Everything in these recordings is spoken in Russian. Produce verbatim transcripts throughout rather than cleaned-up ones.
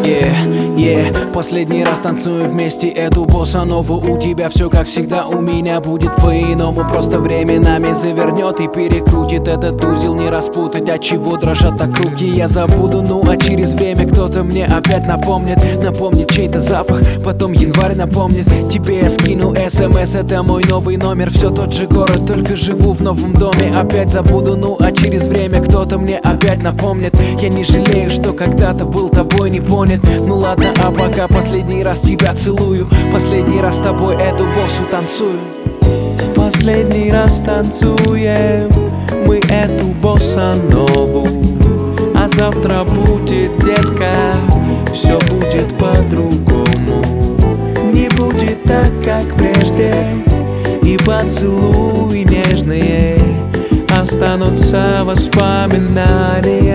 Yeah, yeah. Последний раз танцую вместе эту боссанову. У тебя все как всегда, у меня будет по-иному. Просто временами завернет и перекрутит этот узел. Не распутать, от чего дрожат так руки. Я забуду, ну а через время кто-то мне опять напомнит. Напомнит чей-то запах, потом январь напомнит. Тебе я скину смс, это мой новый номер. Все тот же город, только живу в новом доме. Опять забуду, ну а через время кто-то мне опять напомнит. Я не жалею, что когда-то был тобой не понят. Ну ладно, а пока последний раз тебя целую. Последний раз с тобой эту боссу танцую. Последний раз танцуем мы эту боссанову. А завтра будет, детка, все будет по-другому. Не будет так, как прежде, и поцелуи нежные останутся воспоминания.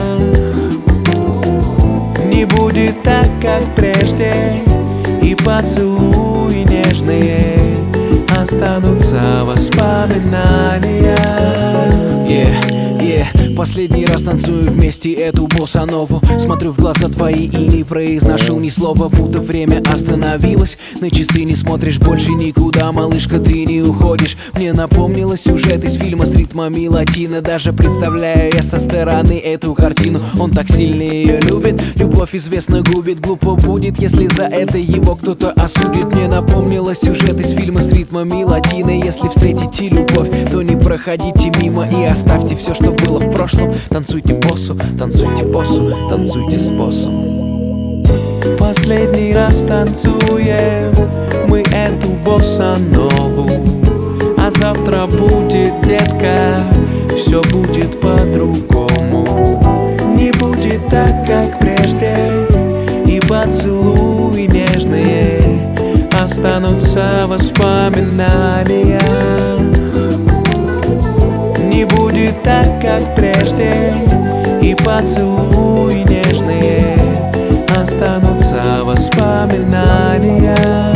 Не будет так, как прежде, и поцелуи нежные останутся воспоминания. Yeah, yeah. Последний раз танцую вместе эту боссанову. Смотрю в глаза твои и не произношу ни слова, будто время остановилось. На часы не смотришь больше никуда, малышка, ты не уходишь. Мне напомнила сюжет из фильма с ритмами латино. Даже представляю я со стороны эту картину. Он так сильно ее любит, любовь известно губит. Глупо будет, если за это его кто-то осудит. Мне напомнила сюжет из фильма с ритмами латино. Если встретите любовь, то не проходите мимо и оставьте все, что было в прошлом. Танцуйте боссу, танцуйте боссу, танцуйте с боссом. Последний раз танцуем мы эту боссанову. А завтра будет, детка, все будет по-другому. Не будет так, как прежде, и поцелуи нежные останутся воспоминания. Не будет так, как прежде, и поцелуи нежные останутся воспоминания.